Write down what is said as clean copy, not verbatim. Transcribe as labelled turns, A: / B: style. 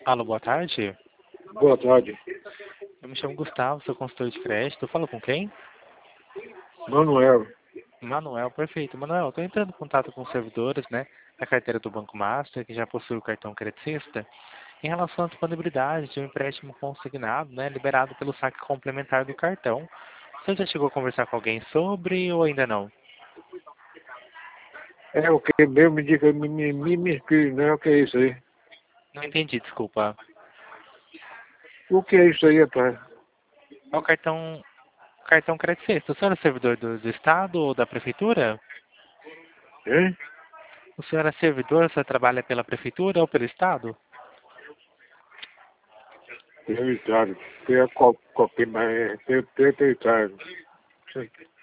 A: Alô, boa tarde.
B: Boa tarde.
A: Eu me chamo Gustavo, sou consultor de crédito. Fala com quem?
B: Manuel.
A: Manuel, perfeito. Manuel, estou entrando em contato com os servidores, né, da carteira do Banco Master, que já possui o cartão Credicista, em relação à disponibilidade de um empréstimo consignado, né, liberado pelo saque complementar do cartão. Você já chegou a conversar com alguém sobre ou ainda não?
B: É o que mesmo? Me diga, me explique, né? O que é isso aí?
A: Não entendi, desculpa.
B: O que é isso aí, rapaz?
A: É o cartão Credicista. O senhor é servidor do Estado ou da Prefeitura?
B: Hein?
A: O senhor é servidor, você trabalha pela Prefeitura ou pelo Estado?
B: Prioritário. Tem a copia, mas tem prioritário.